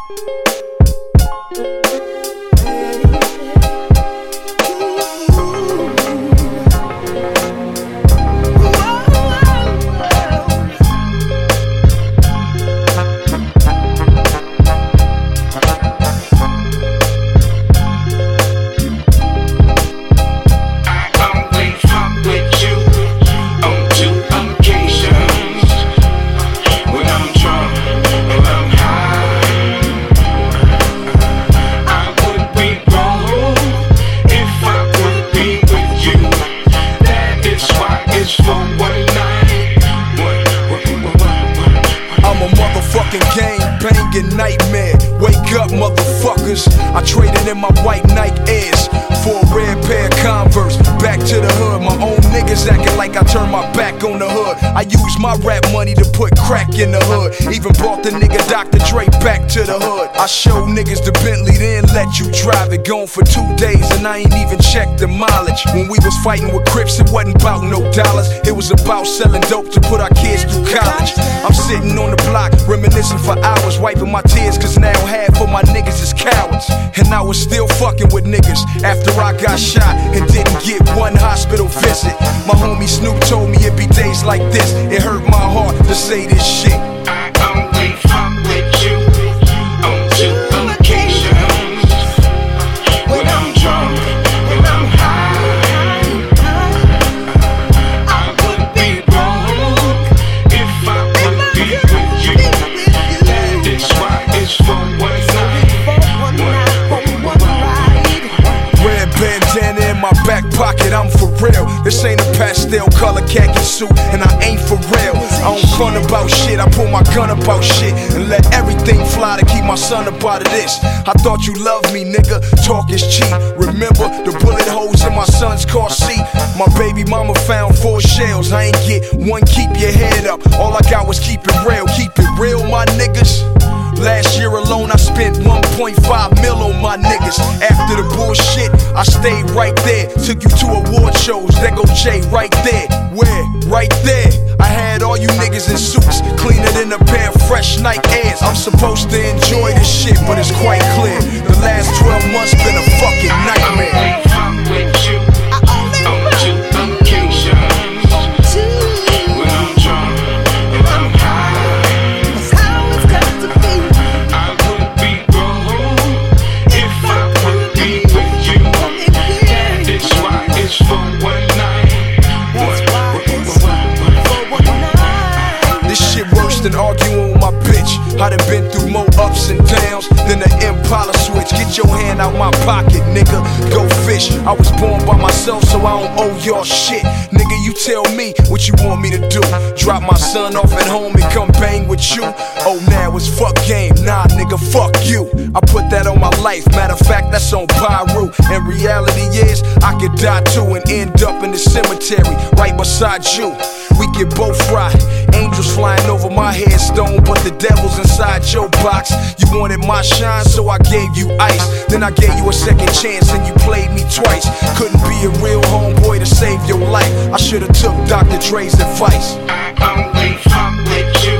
Gang-banging nightmare. Wake up, motherfuckers. I traded in my white Nike Airs for a red pair of Converse. Back to the hood, my own niggas acting like I turned my back on the hood. I used my rap money to put crack in the hood. Even brought the nigga Dr. Dre back to the hood. I showed niggas the Bentley, then let you drive it. Gone for 2 days and I ain't even checked the mileage. When we was fighting with Crips, it wasn't about no dollars. It was about selling dope to put our kids through college. I'm sitting on the block, reminiscing for hours, wiping my tears, cause now half of my niggas is cowards. And I was still fucking with niggas after I got shot and didn't get one hospital visit. My homie Snoop told me it'd be days like this. It hurt my heart to say this shit. I only fuck with you on 2 occasions. When I'm drunk, when I'm high. I would be wrong if I would be with you. That is why it's for one night. Red bandana in my back pocket, I'm for real. This ain't a pastel color khaki suit, and I ain't for real. I don't front about shit, I pull my gun about shit and let everything fly to keep my son up out of this. I thought you loved me, nigga, talk is cheap. Remember the bullet holes in my son's car seat? My baby mama found 4 shells, I ain't get one, keep your head up. All I got was keep it real, my niggas. Last year alone I spent 1.5 mil on my niggas. After the bullshit, I stayed right there. Took you to award shows, there go Jay right there. Where? Right there. I had all you niggas in suits, cleaner than a pair of fresh Nike Airs. I'm supposed to enjoy this shit, but it's quite clear the last 12 months been a fucking nightmare. Than arguing with my bitch. I done been through more ups and downs than the Impala switch. Get your hand out my pocket, nigga. Go fish. I was born by myself, so I don't owe y'all shit. Nigga, you tell me what you want me to do. Drop my son off at home and come bang with you? Oh, now it's fuck game. Nah, nigga, fuck you. I put that on my life. Matter of fact, that's on Pyro. And reality is, I could die too and end up in the cemetery right beside you. We get both right. Angels flying over my headstone, but the devil's inside your box. You wanted my shine, so I gave you ice. Then I gave you a second chance and you played me twice. Couldn't be a real homeboy to save your life. I should've took Dr. Dre's advice. I only fuck with you